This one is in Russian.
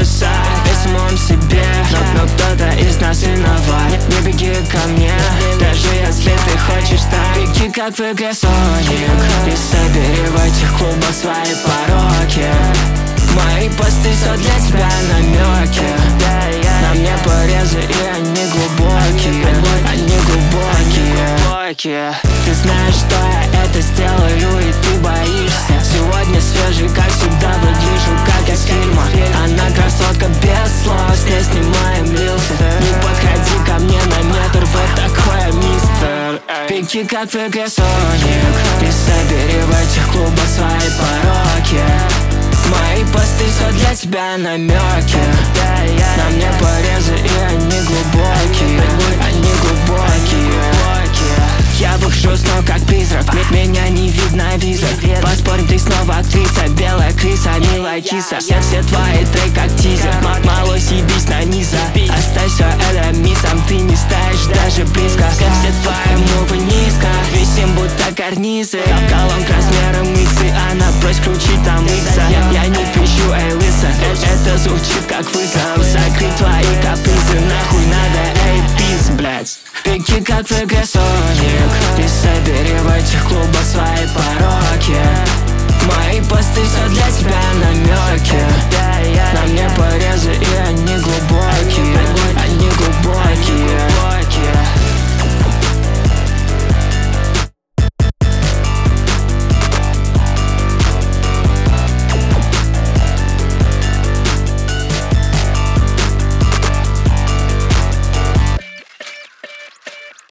писать о самом себе, но кто-то из нас виноват. Не беги ко мне, даже если ты хочешь так. Беги как в игре Соник и собери в этих клубах свои пороки. Мои посты все для тебя намеки. На мне порезы и они глубокие. Они глубокие. Ты знаешь, что я это сделаю и ты боишься. Сегодня свежий, как всегда, выгляжу как из фильма. Она красотка без слов, с ней снимаем рилсы. Не подходи ко мне на метр, вот такое, мистер. Беги как в игре Соник и собери в этих клубах свои пороки. Мои посты все для тебя намеки. На мне порезы и они глубокие. Они глубокие. Я выхожу снова как призрак, меня не видно визор. Поспорим, ты снова актриса, белая крыса, милая киса. Все твои треки как тизер, мало съебись на низа. Оставь все это миссом, ты не стоишь даже близко. Все твои мувы низко, висим будто карнизы. Колонка размером иксы, она просит включить там икса. Я не пищу, эй, лыса, это звучит как вызов. Закрыть твои капризы, нахуй надо, эй, пиз, блядь. Беги как в игре Соник и собери в этих клубах свои